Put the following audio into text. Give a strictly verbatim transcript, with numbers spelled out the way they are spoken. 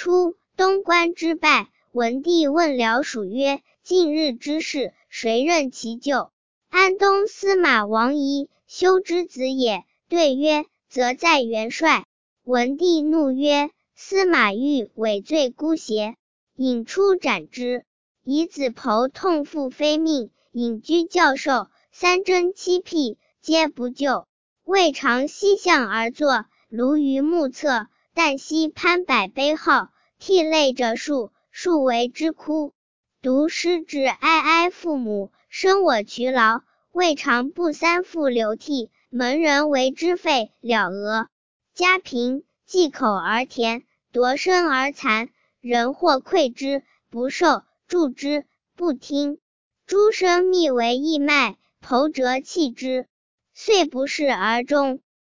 初，东关之败，文帝问辽属曰：近日之事，谁任其咎？安东司马王仪，修之子也。对曰：则在元帅。文帝怒曰：司马昱伪罪孤邪，引出斩之。夷子pov痛负非命，隐居教授，三征七辟，皆不救。未尝西向而坐，鲈鱼目测，旦夕攀柏悲号，涕泪者数，数为之哭。独师至哀哀父母，生我劬劳，未尝不三父流涕，门人为之废了额。家贫，忌口而甜，夺身而残，人或馈之，不受，助之，不听。诸生密为义卖，pov折弃之，遂不事而终。